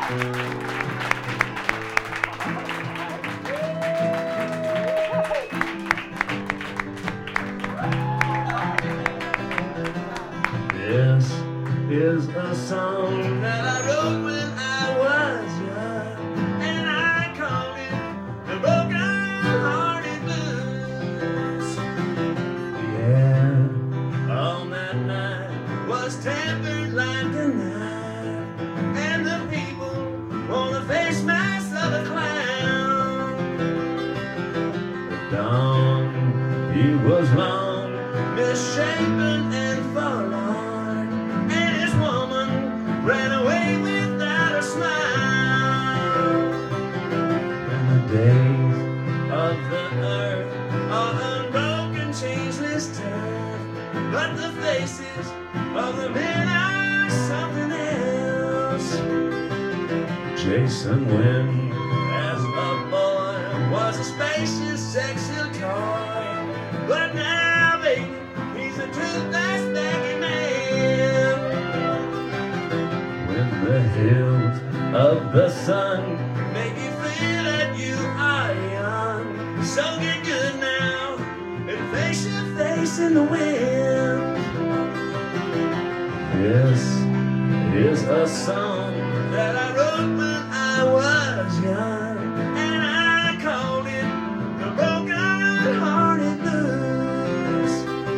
This is a song that I wrote when I was young, and I called it the Broken Hearted Blues. The air on that night was tempered like a knife, and the people wore the face mask of a clown. The dawn, he was long, misshapen and forlorn, and his woman ran away without a smile. And the days of the earth are unbroken, changeless turf, but the faces of the men are something else. Jason Wynn, as a boy, was a spacious, sexy toy, but now, baby, he's a truth that's begging man. When the hills of the sun make you feel that you are young, so get good now and face your face in the wind. This is a song that I wrote when I was young, and I called it the Broken Hearted Blues.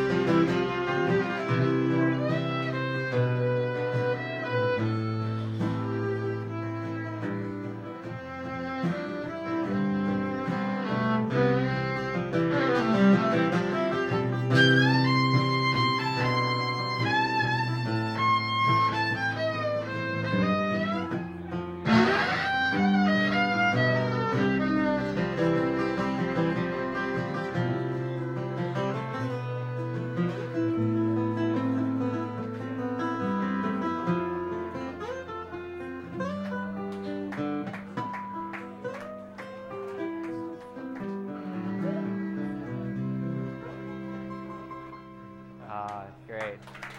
Great.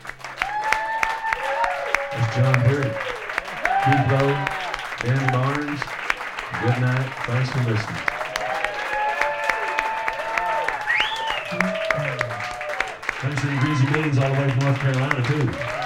That's John Perry, Keith Lowe, Dan Barnes. Good night. Thanks for listening. Thanks to the Greasy Beans all the way from North Carolina, too.